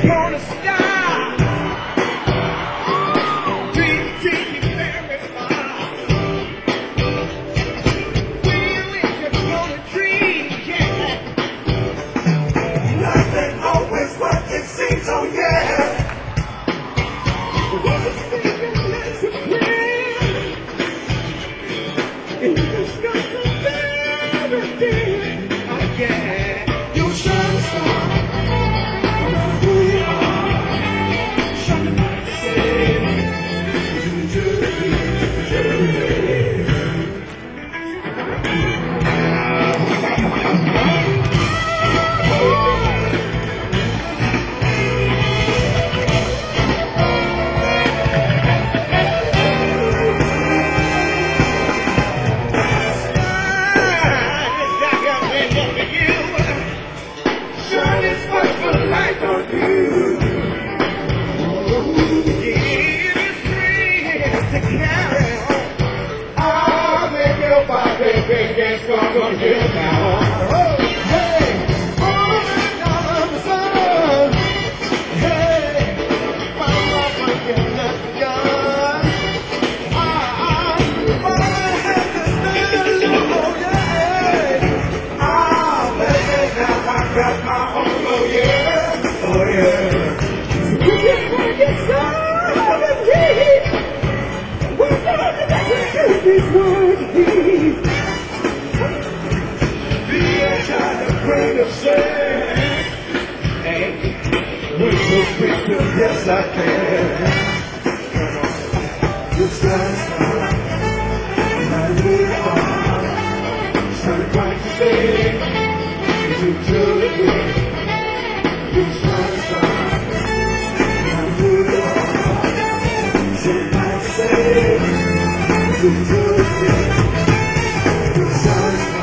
gonna stop. Dream taking very far. When you're gonna dream, yeah. Nothing always what it seems, oh yeah. It's thinking that's a prayer. It's got the better day. Oh yeah. You shine a star. Who you are. Shining like the it's gonna get now. Oh, hey, all under the sun. Hey, fight off again, let's go. But I have to stand alone, yeah. Baby, now I got my own, oh yeah, oh yeah. So you can make it stop and leave. We're gonna do this one, bring a shame. Hey, we're so quick to yes I can. Just last time, and we are started right to say, you do it. Just last time, and we are started right to say, you do it. Just last time.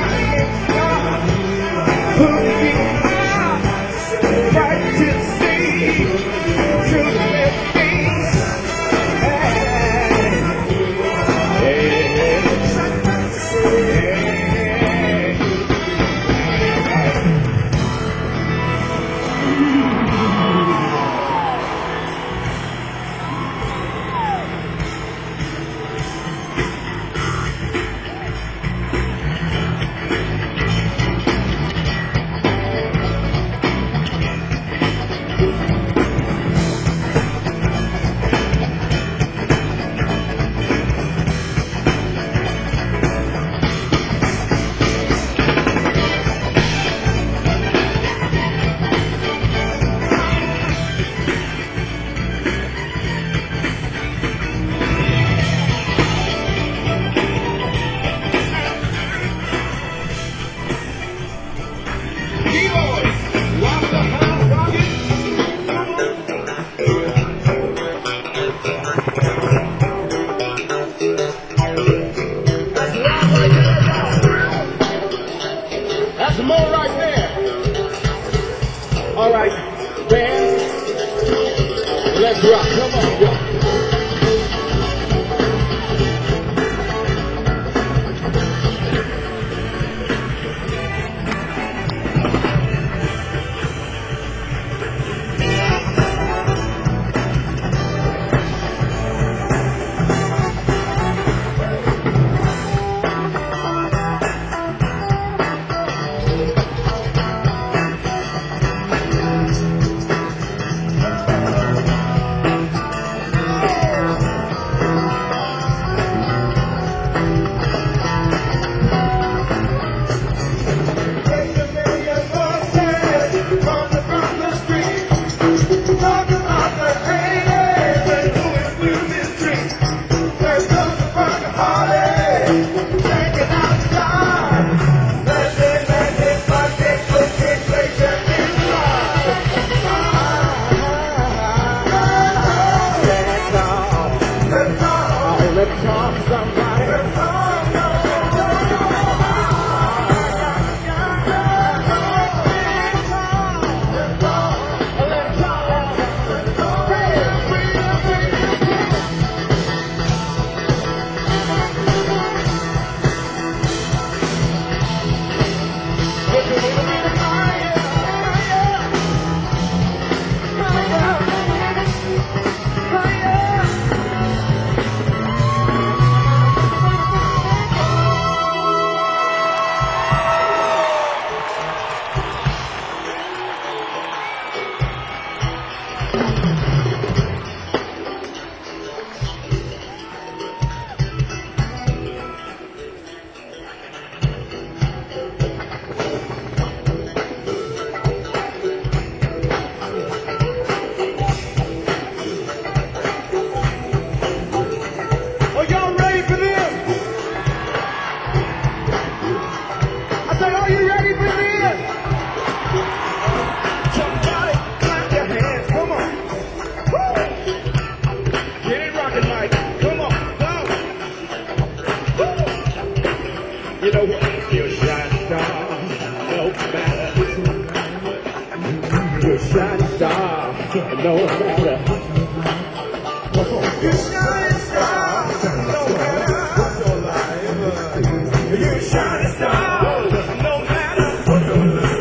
That's more right there. All right, band, let's rock. Come on, y'all. You're a shining star, no matter. You're a shining star, no matter what's your life. You're a shining star, no matter what's your life.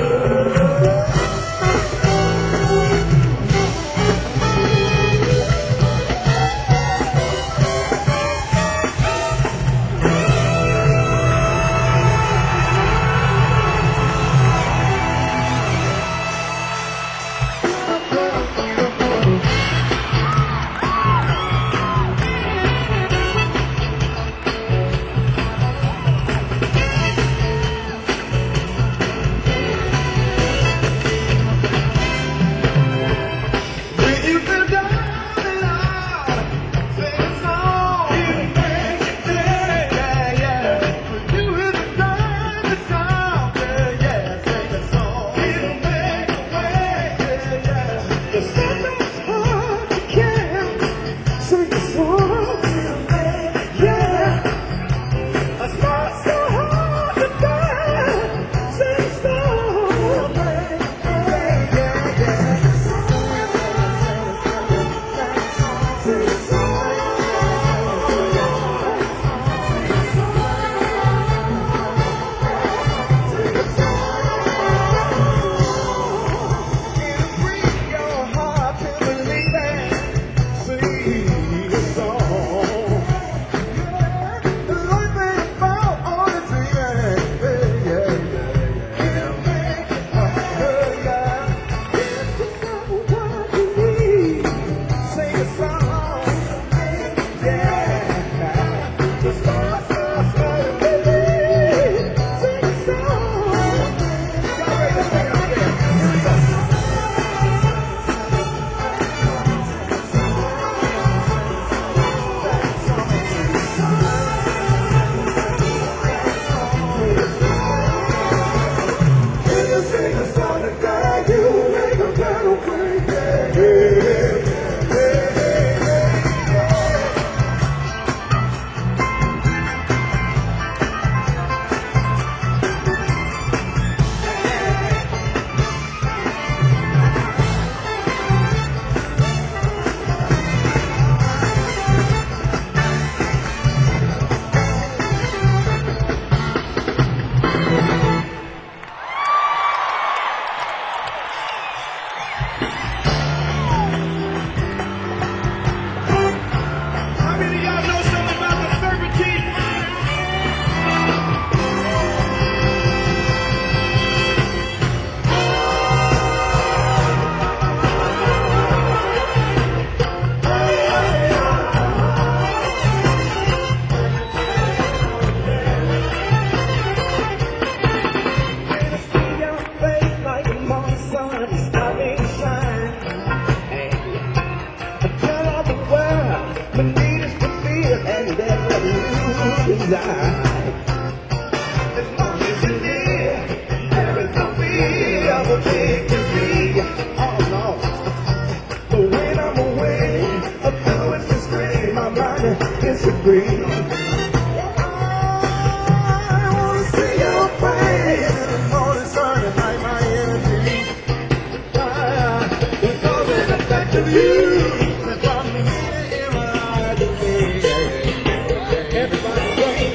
Disagree. I wanna see your face in the morning sun and light my energy. Because of the fact of you that brought me here in my life again. Everybody say,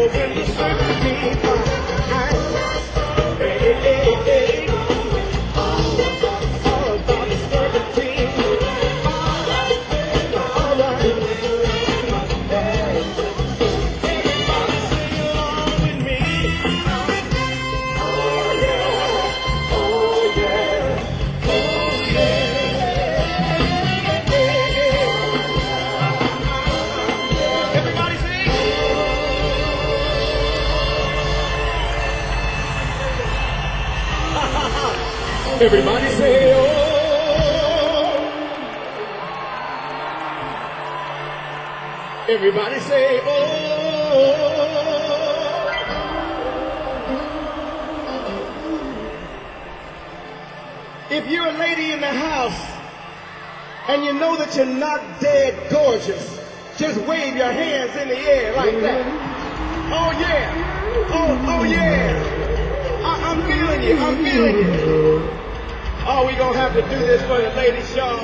when the 17 comes. Hey, hey, hey. All about the 17. All right. Everybody sing along with me. Oh yeah, oh yeah, oh yeah. Everybody sing. Everybody say, oh. Everybody say, oh. If you're a lady in the house and you know that you're not dead gorgeous, just wave your hands in the air like that. Oh yeah. Oh yeah. I'm feeling you. I'm feeling you. Oh, we gonna have to do this for the ladies' show.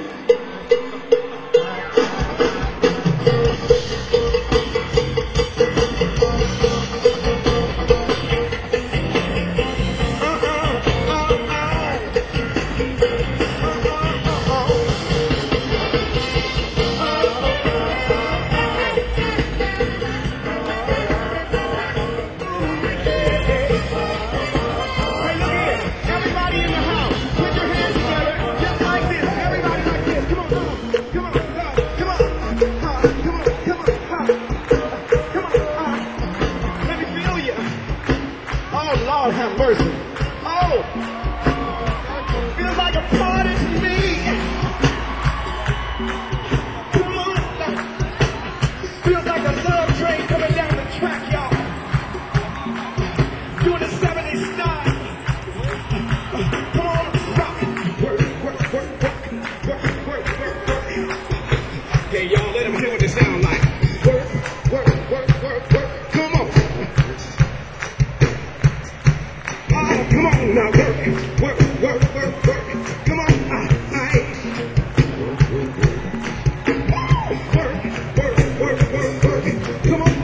Lord have mercy. Oh, feels like a party to me. Come on. Feels like a love train coming down the track, y'all. Doing the 70s style. Come on, rock. Work, work, work, work, work, work, work, work. Okay, y'all, let them hear what they sound like. Work, work, work, work, work. Come on. Come on now, work, work, work, work, work. Come on, work, work, work, work, work, work. Come on,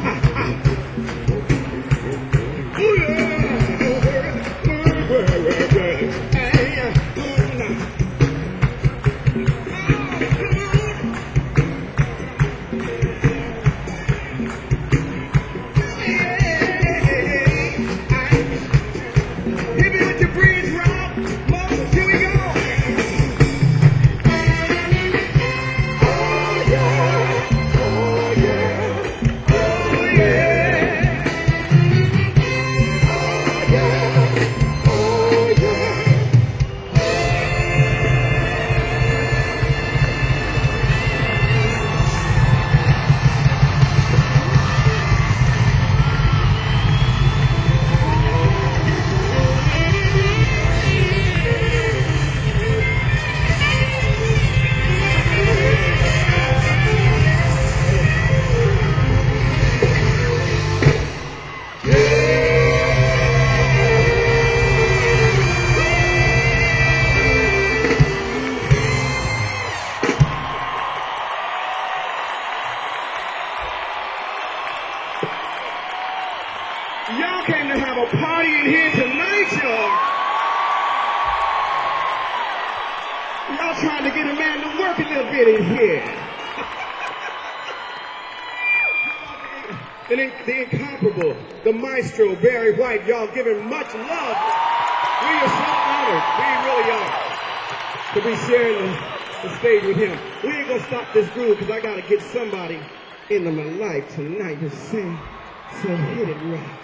ooh yeah, work, work, work, work. Hey, y'all came to have a party in here tonight, y'all. Y'all trying to get a man to work a little bit in here. The incomparable, the maestro, Barry White, y'all give him much love. We are so honored, we really are, to be sharing the stage with him. We ain't gonna stop this groove because I gotta get somebody into my life tonight to sing some hit it right.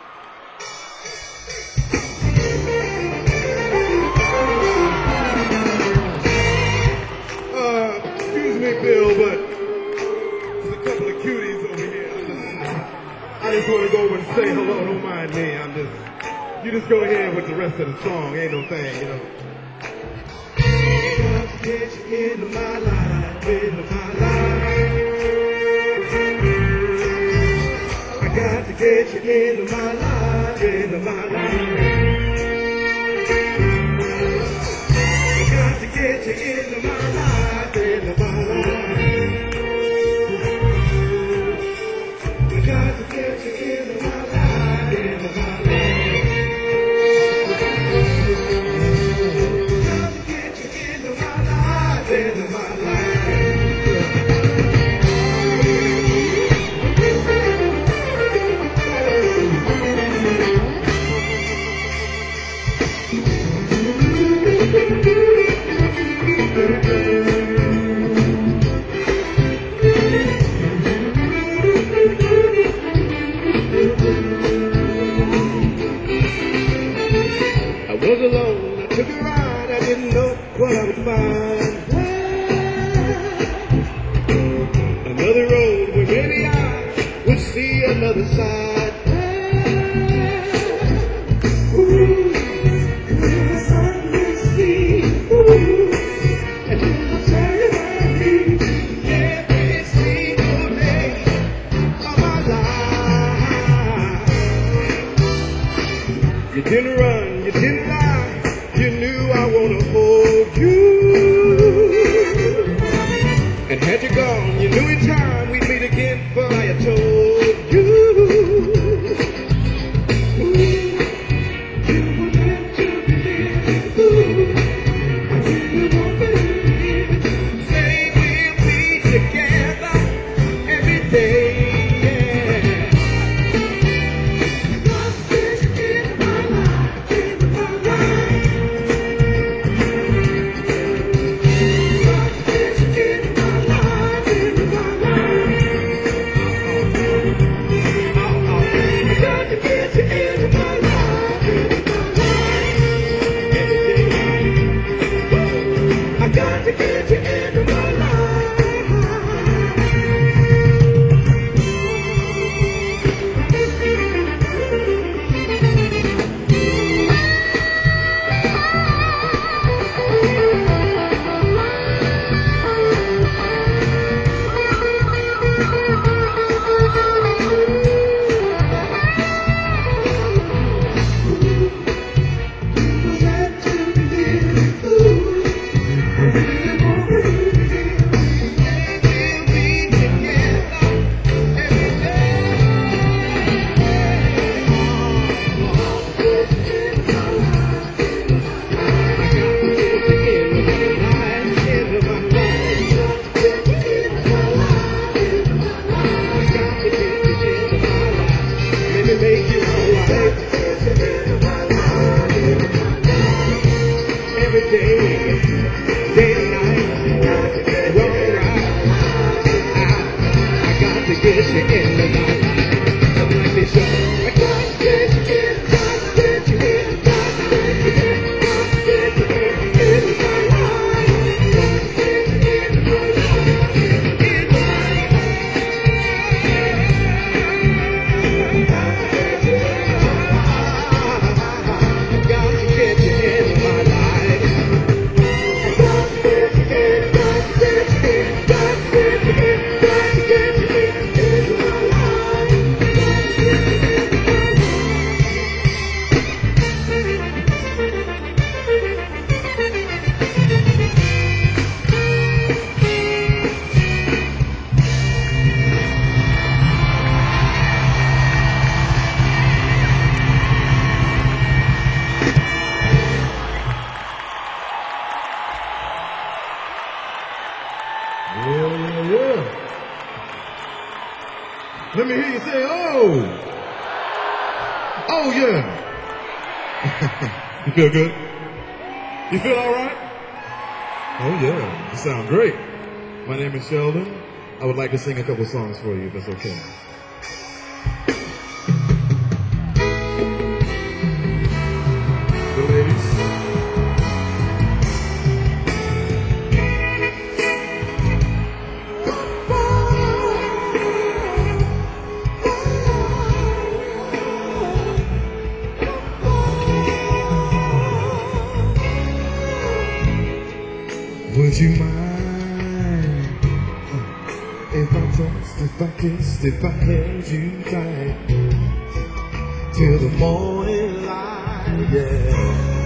Excuse me, Bill, but there's a couple of cuties over here. I just want to go over and say hello. Don't mind me. You just go ahead with the rest of the song. Ain't no thing, you know. Got to get you into my life, into my life. I got to get you into my life, into my life. I got to get you into my life, into my life. I got to get you into would see another side. The sun will see. And you will tell you about me every single day of my life. You didn't run, you didn't lie, you knew I wanna hold you. And had you gone, you knew in time we'd meet again, for I had told you. Say we'll be together every day, yeah. Let me hear you say, oh. Oh, yeah. You feel good? You feel all right? Oh, yeah. You sound great. My name is Sheldon. I would like to sing a couple songs for you, if that's okay. The ladies. Would you mind if I touched, if I kissed, if I held you tight till the morning light, yeah?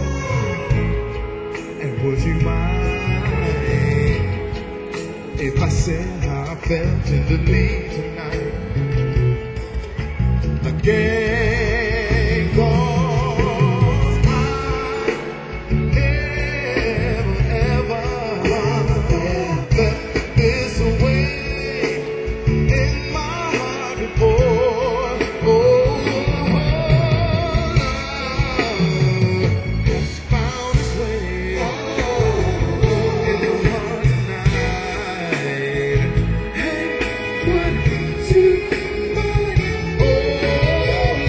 And would you mind if I said how I felt tenderly tonight? Again, 'cause I never felt this way in my heart before. Oh, love found its way in your heart tonight. Hey, would you mind? Oh,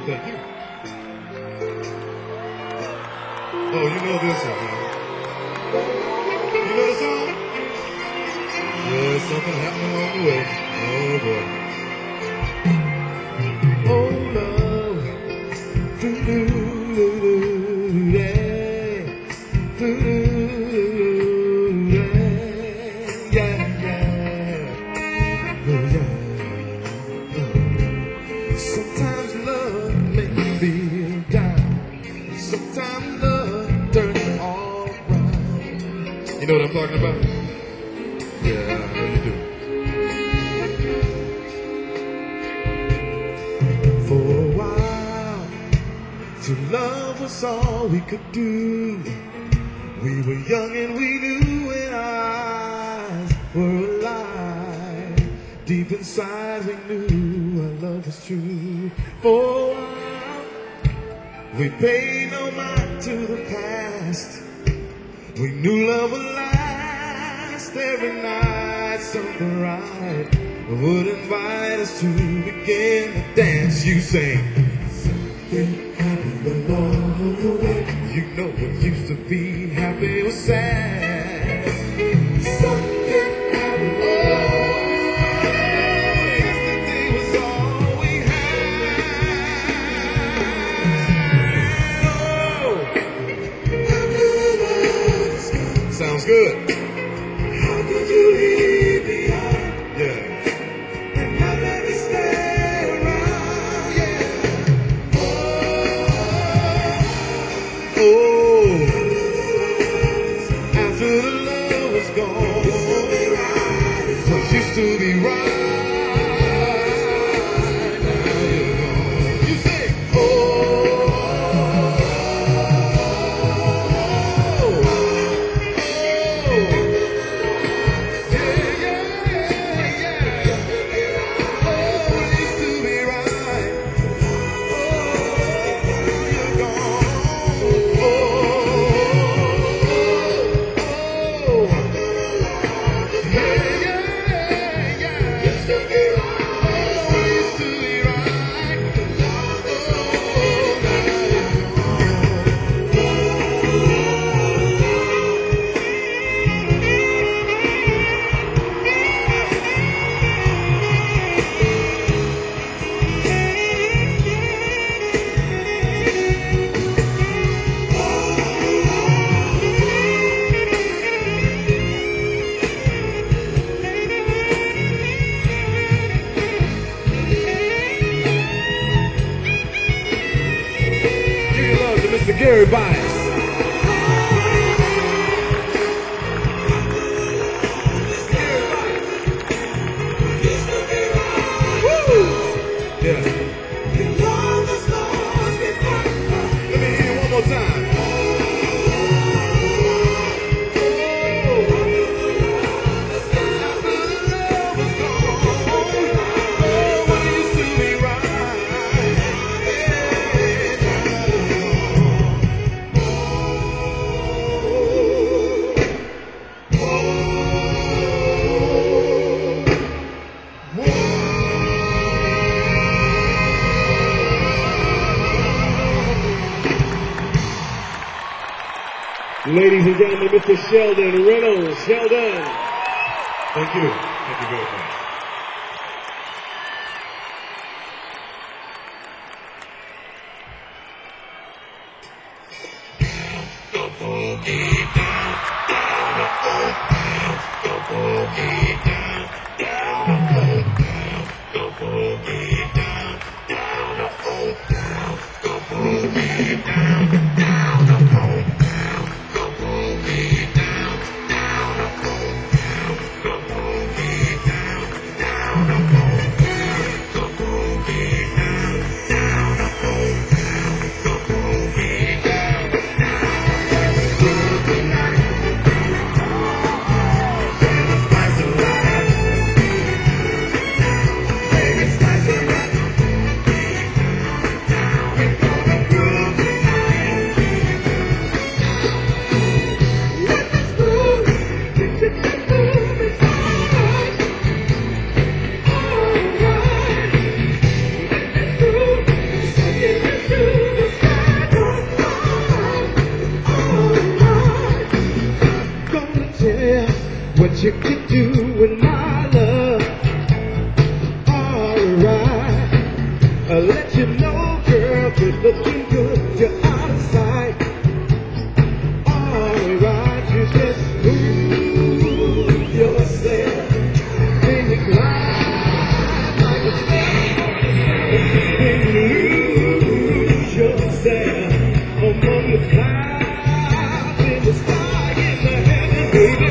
Thank you. Oh, you know this one, man. You know the song? Yeah, something happened along the way. Oh, boy. Oh, love. Doo-doo-doo-doo, yeah. Doo-doo-doo-doo, yeah, yeah. Oh, yeah. Sometimes love makes me feel down. Sometimes love turns me all around. You know what I'm talking about? Yeah, I know you do. For a while, to love was all we could do. We were young and we knew when our eyes were alive. Deep inside we knew our love was true. For a while, we paid no mind to the past. We knew love would last every night. Something right would invite us to begin to dance. You sing. Something happened along the way. You know what used to be happy was sad. Something happened along the way. Yesterday was all we had. Oh, sounds good. How could you leave me out? Yeah. And not let me stay around, yeah. Oh, after the love was gone, what used to be right, now you're gone. You say, oh, Mr. Gary Bias. Woo! Yeah. Let me hear you one more time. Ladies and gentlemen, Mr. Sheldon Reynolds. Sheldon. Thank you. Thank you very much. what you could do with my love. Alright, I'll let you know, girl, you're looking good, you're out of sight. Alright, you just move yourself, then you glide like a snake, then you lose yourself among the clouds in the sky in the heaven, baby.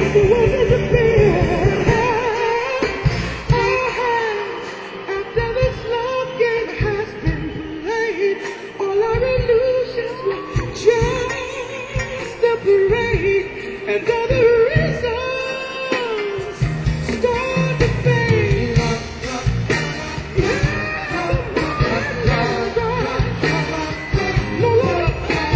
After this long game has been played, all our illusions were just a parade, and all the reasons start to fade. No longer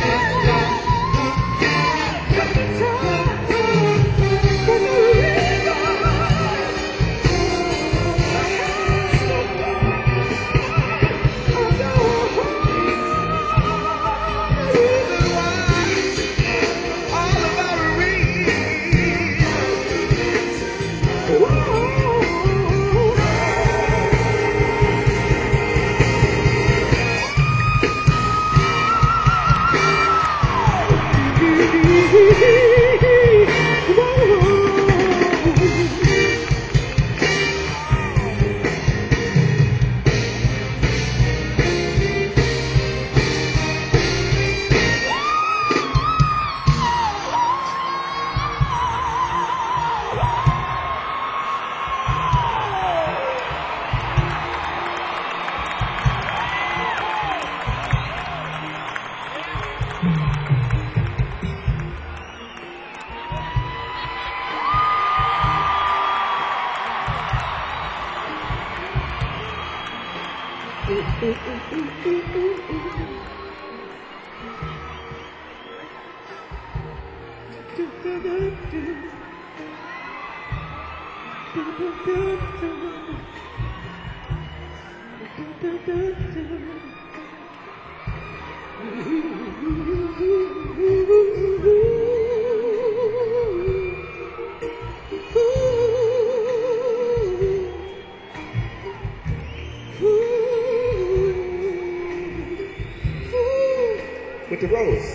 with the rose.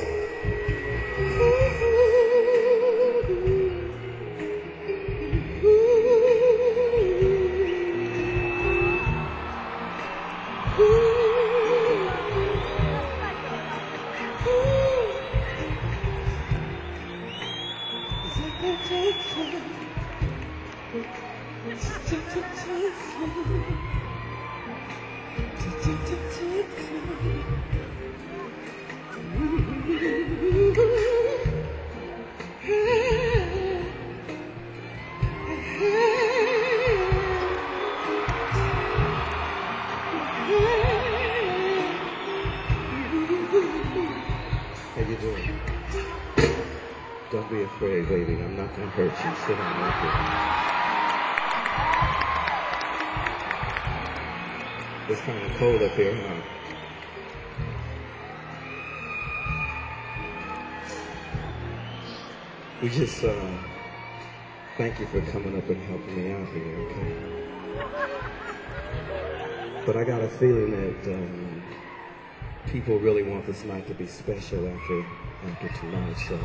How you doing? Don't be afraid, baby. I'm not gonna hurt you. Sit down right there. It's kind of cold up here, huh? We just thank you for coming up and helping me out here, okay? But I got a feeling that people really want this night to be special after tonight, so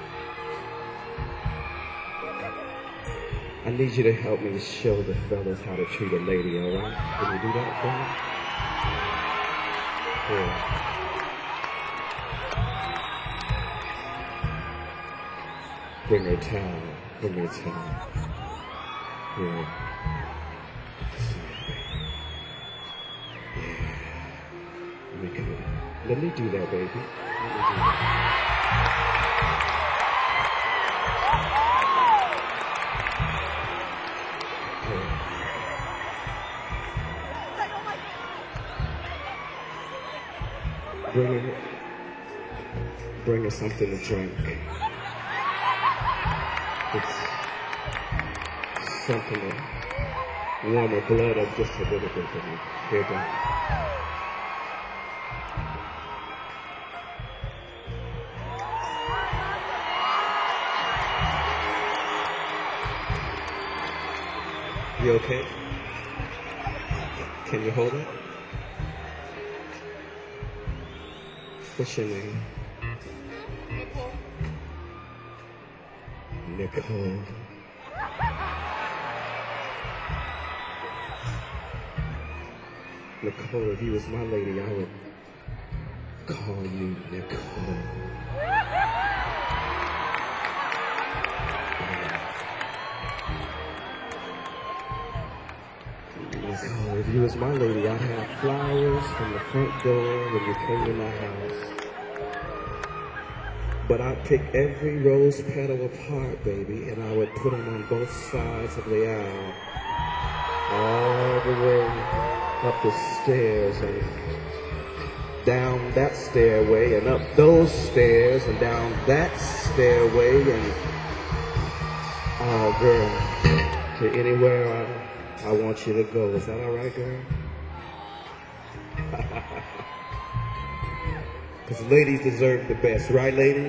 I need you to help me show the fellas how to treat a lady, all right? Can you do that for me? Yeah. Bring her towel. Bring her towel. Yeah. Let me do that, baby. Let me do that. Bring her something to drink. It's something to warm her blood up just a little bit for me. Here it goes. You okay? Can you hold it? What's your name? Nicole. Nicole, if you was my lady, I would call you Nicole. Oh, if you was my lady, I'd have flowers from the front door when you came in my house. But I'd pick every rose petal apart, baby, and I would put them on both sides of the aisle, all the way up the stairs and down that stairway and up those stairs and down that stairway and, oh, girl, to anywhere I want you to go. Is that all right, girl? Because ladies deserve the best, right, ladies?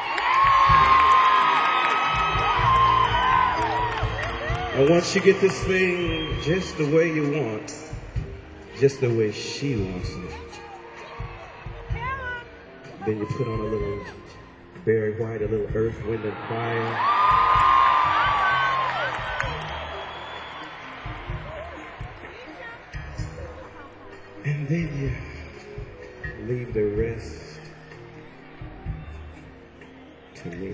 And once you get this thing just the way you want, just the way she wants it, then you put on a little Barry White, a little Earth, Wind, and Fire. And then you leave the rest to me.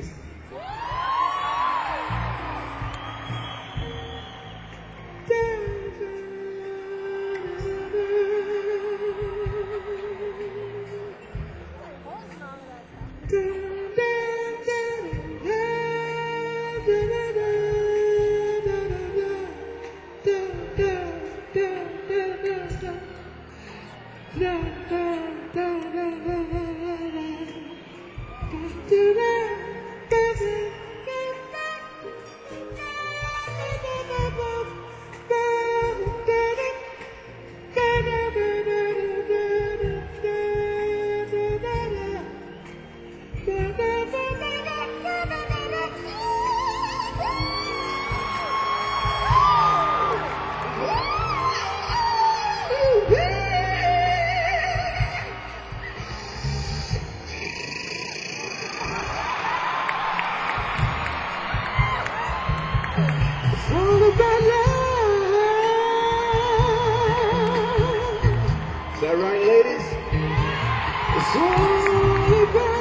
Is that right, ladies? It's all about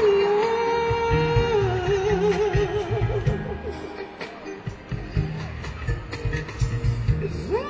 love. It's all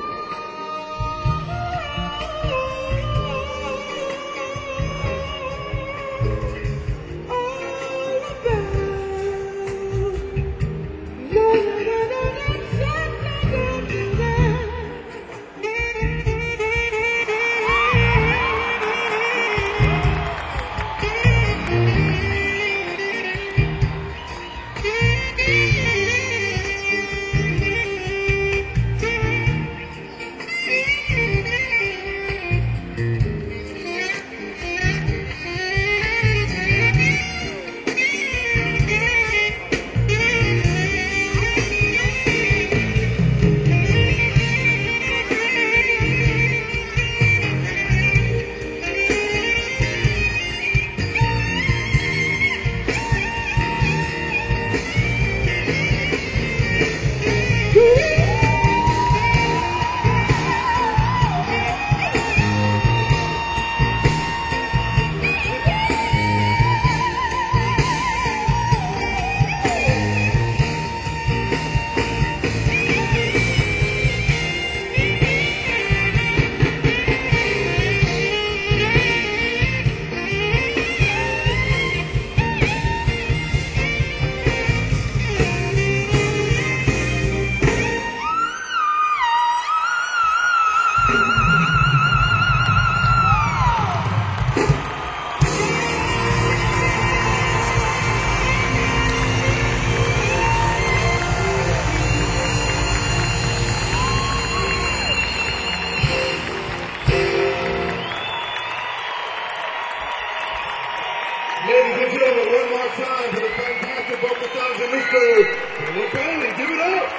Ladies and gentlemen, one more time for the fantastic vocal sounds of Mr. Philip Bailey. Give it up.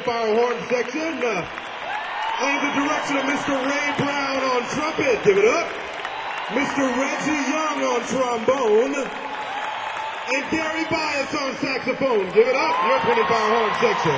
fire horn section. Under the direction of Mr. Ray Brown on trumpet. Give it up. Mr. Reggie Young on trombone. And Gary Bias on saxophone. Give it up. Your 20 fire horn section.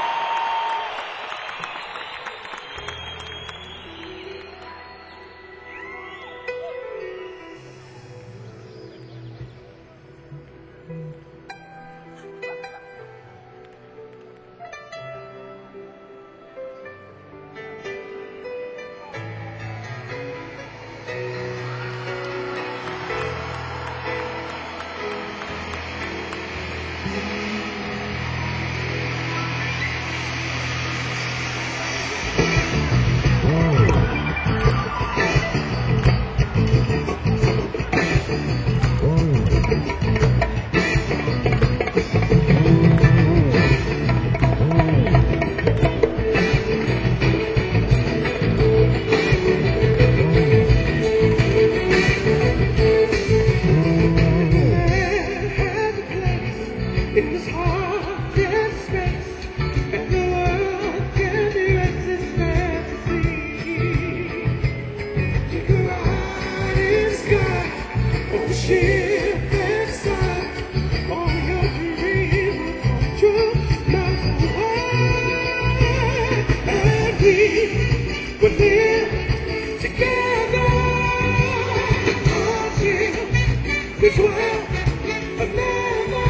This world another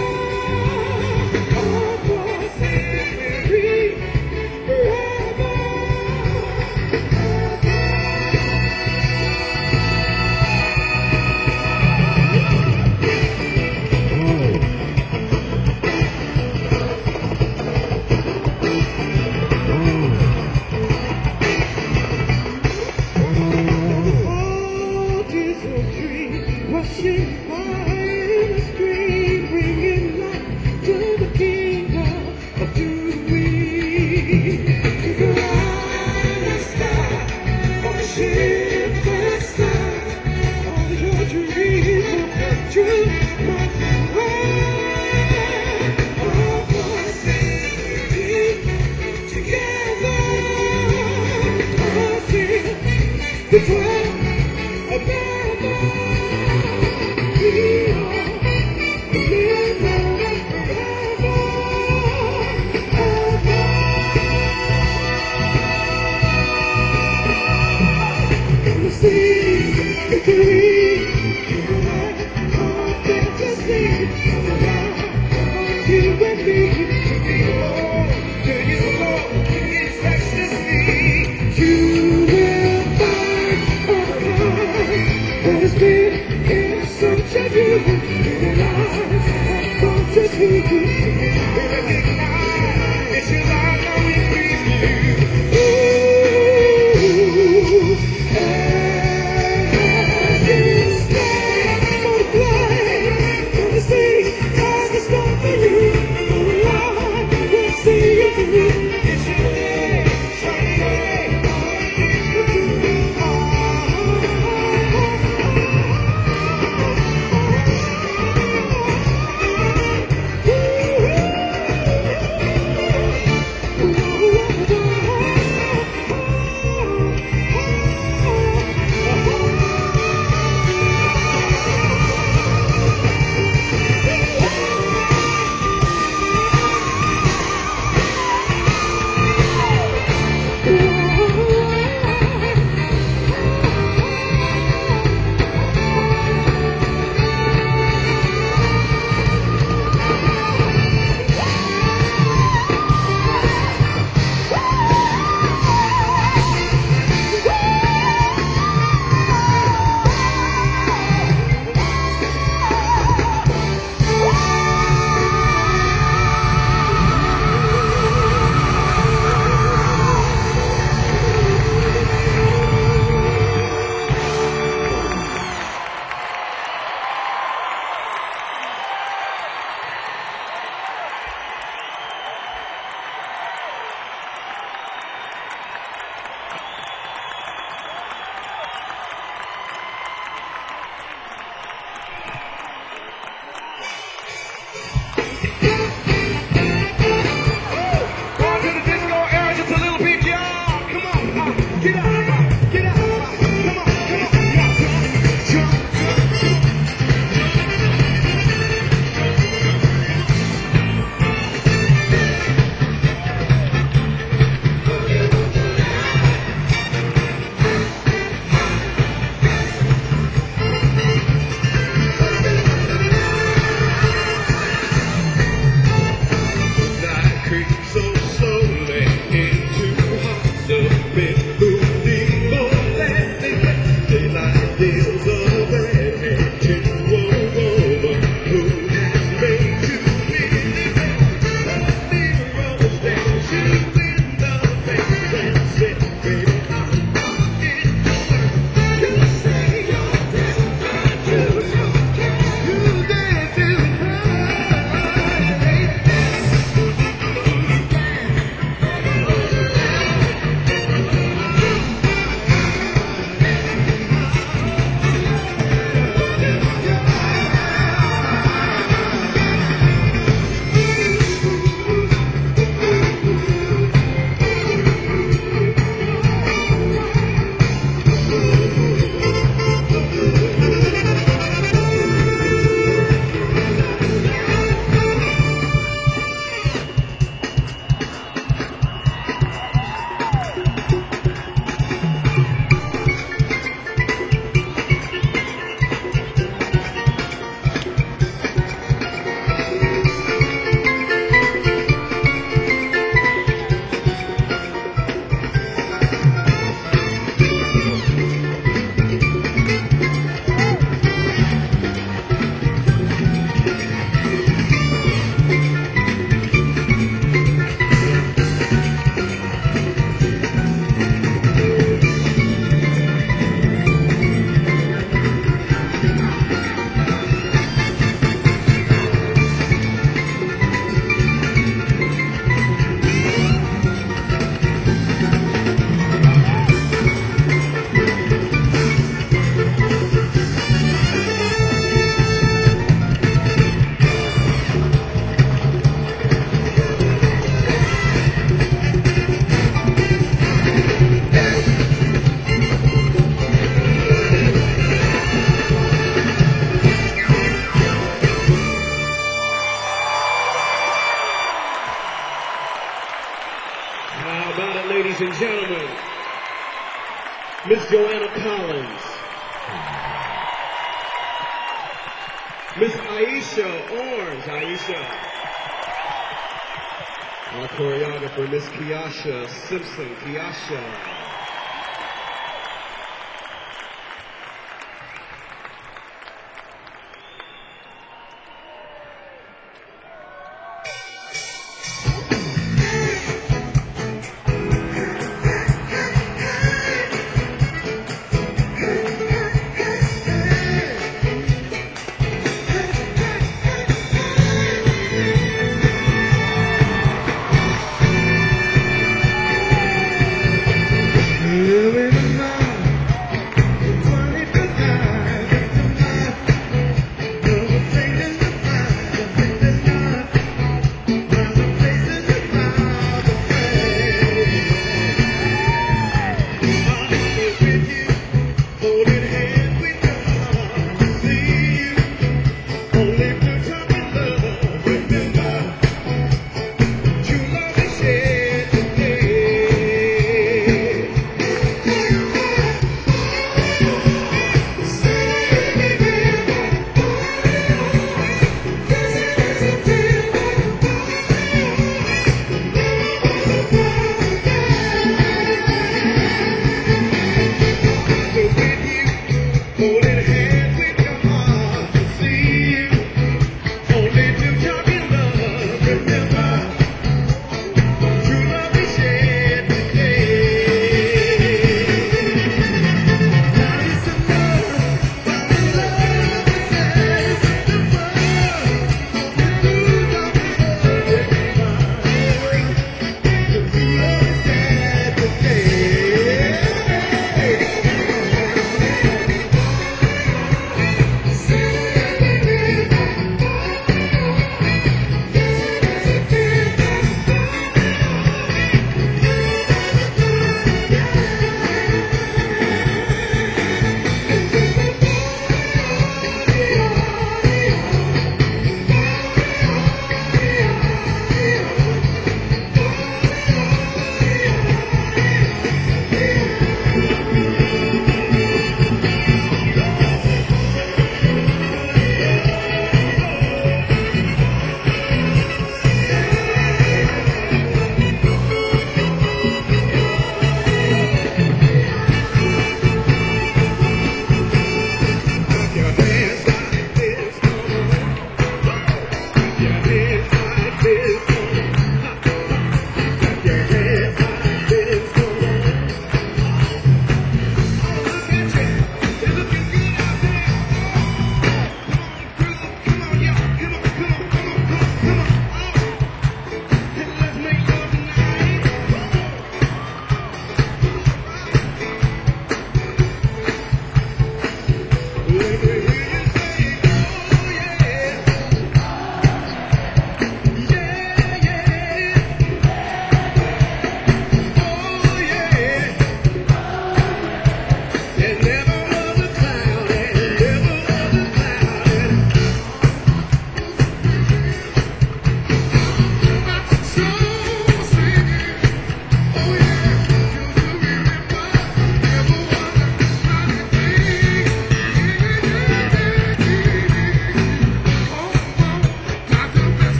Miss Joanna Collins. Miss Aisha Orange. Aisha. Our choreographer, Miss Kiasha Simpson. Kiasha.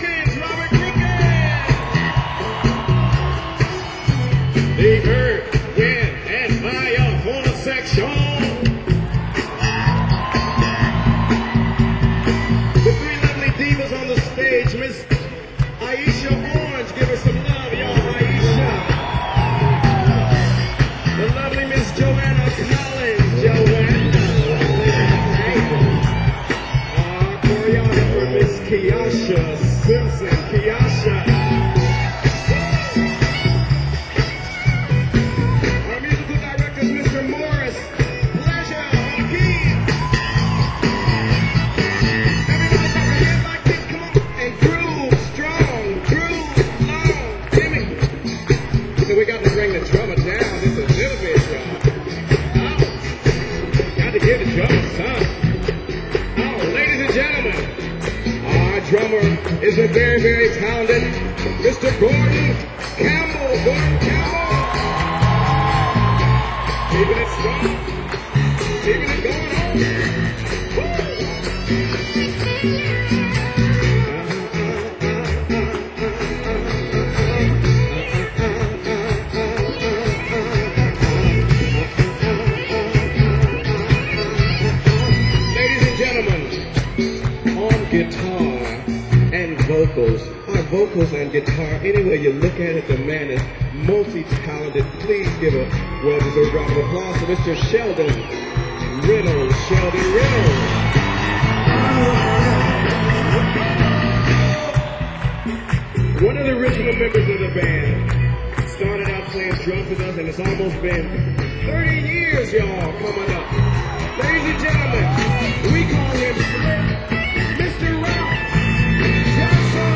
They heard Simpson, Kiasha. Our musical director is Mr. Morris. Pleasure on keys. Everybody clap your hands like this, come on. And groove strong, groove long. Jimmy. So we got to bring the drummer down just a little bit, y'all. Oh, got to give the drummer some. Oh, ladies and gentlemen, our drummer is a very, very talented Mr. Gordon Campbell. Gordon Campbell. Keeping it strong. Keeping it going on. Ladies and gentlemen, on guitar and vocals, vocals and guitar, anyway you look at it, the man is multi-talented. Please give a well-deserved round of applause to Mr. Sheldon Reynolds. Sheldon Reynolds. One of the original members of the band started out playing drums with us, and it's almost been 30 years, y'all, coming up. Ladies and gentlemen, we call him Mr. Ralph Jackson.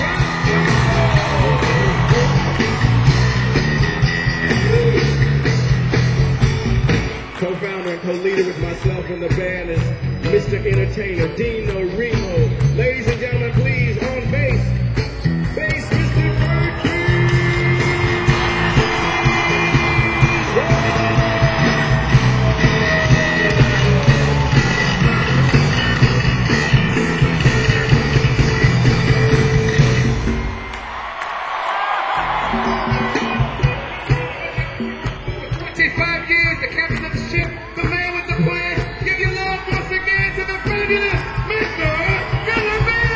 Co-founder and co-leader with myself in the band is Mr. Entertainer, Dino Remo. Ladies and gentlemen, please, on bass, Mr. Berkey. The captain of the ship, the man with the plan. Give your love once again to the fabulous Mr. Philippi!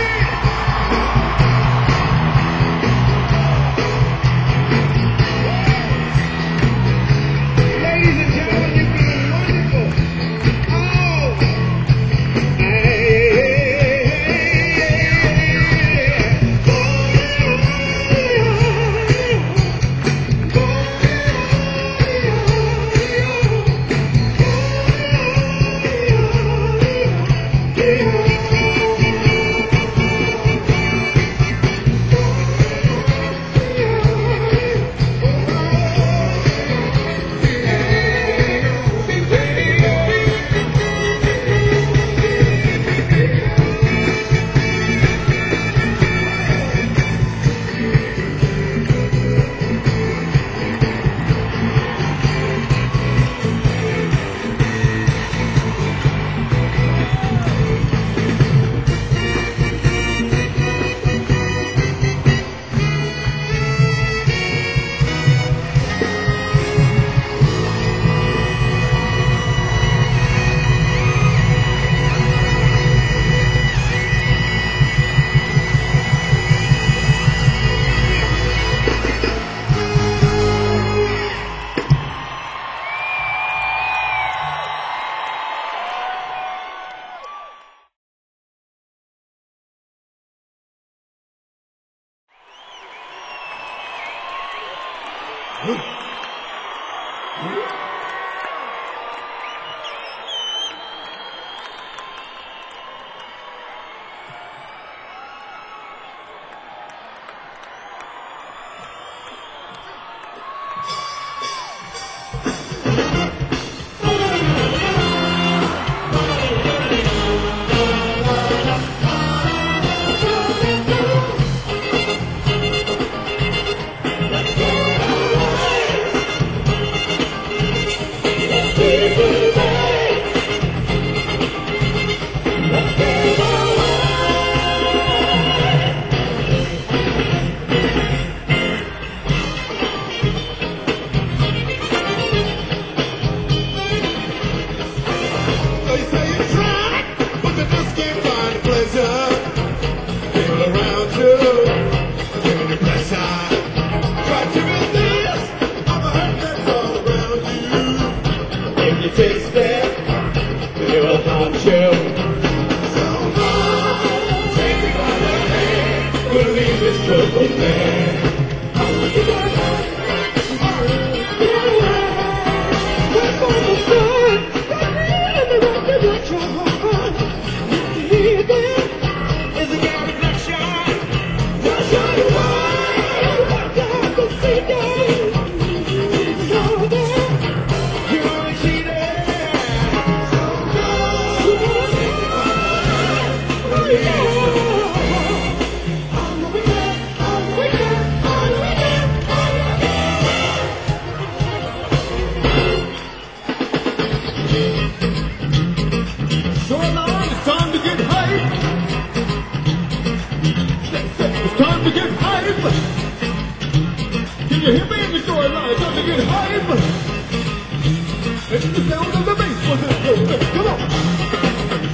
Ladies and gentlemen, you've been wonderful. Oh! haunt you. So long, take me by the hand. The sound of the bass was in your face. Come on.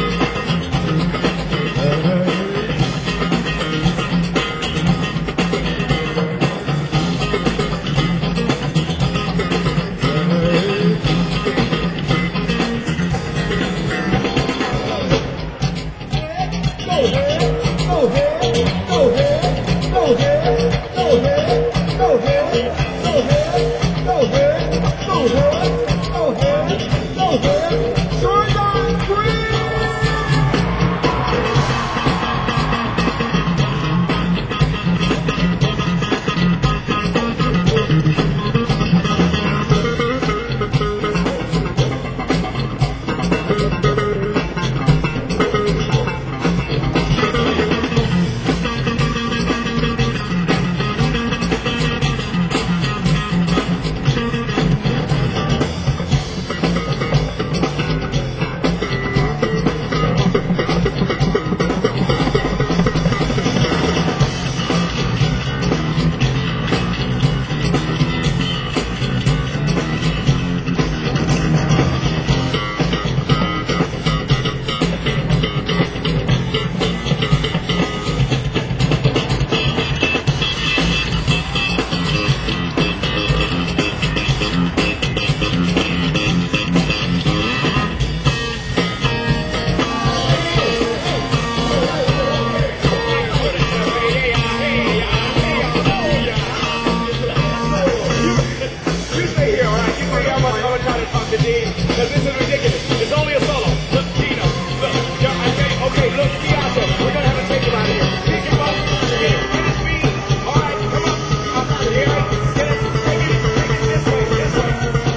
Because this is ridiculous. It's only a solo. Look, Gino. Look, okay, look, be out there. We're going to have a take him out of here. Pick him up. Get his feet. All right, come on. I'm out of here. Get it. Take it this way. This way.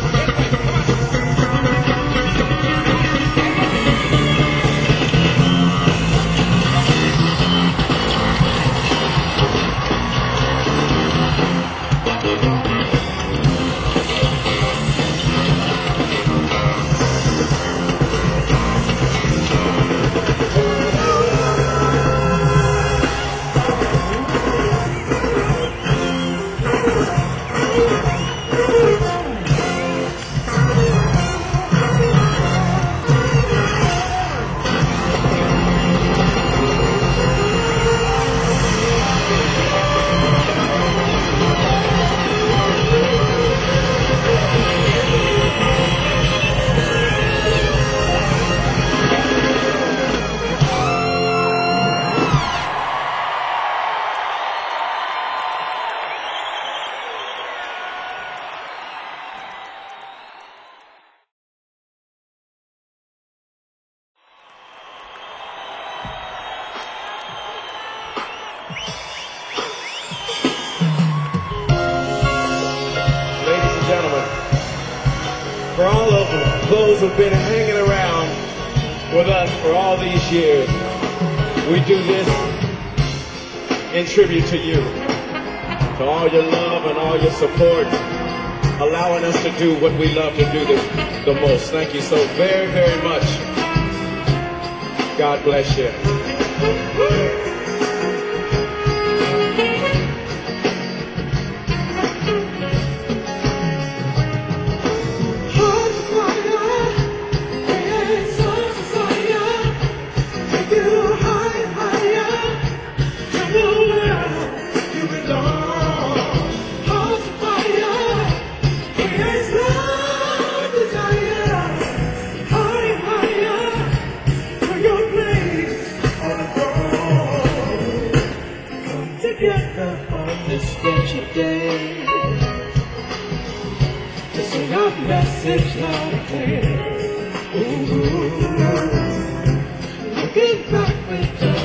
For all of those who've been hanging around with us for all these years, we do this in tribute to you. To all your love and all your support, allowing us to do what we love to do the most. Thank you so very, very much. God bless you. This special day to sing our message loud and clear. Looking back with